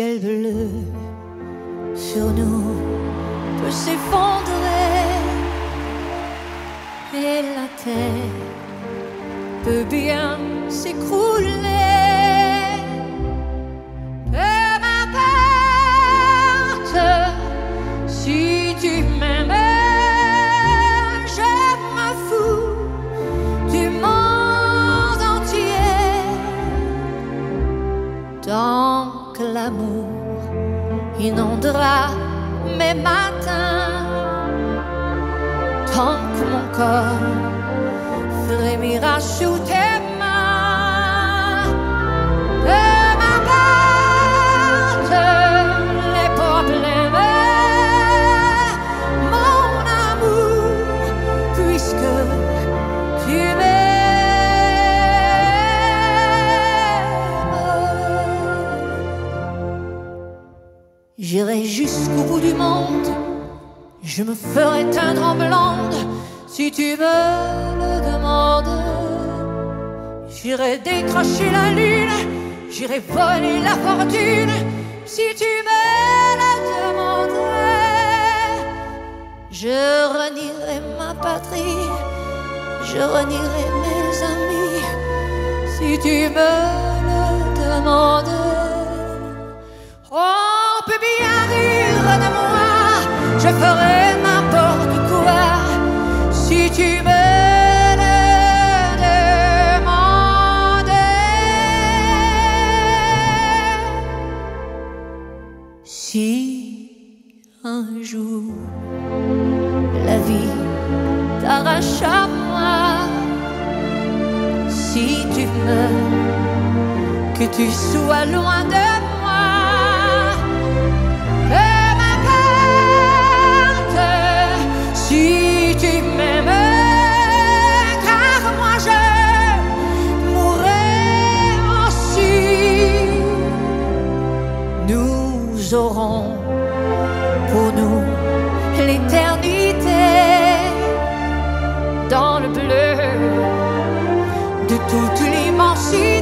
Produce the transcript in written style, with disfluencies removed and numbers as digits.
ciel bleu sur nous peut s'effondrer et la terre peut bien s'écrouler. Peu m'importe si tu m'aimes, je m'en fous du monde entier. Tant que l'amour inondera mes matins, tant que mon corps frémira sous tes mains. Peu m'importe les problèmes, mon amour, puisque tu m'aimes. J'irai jusqu'au bout du monde, je me ferai teindre en blonde si tu me le demandes. J'irai décrocher la lune, j'irai voler la fortune si tu me le demandes. Je renierai ma patrie, je renierai mes amis si tu me le demandes. On peut bien rire de moi, je ferai n'importe quoi si tu me le demandais. Si un jour la vie t'arrache à moi, si tu meurs, que tu sois loin de moi. Si tu m'aimes, car moi je mourrai aussi. Nous aurons pour nous l'éternité dans le bleu de toute l'immensité.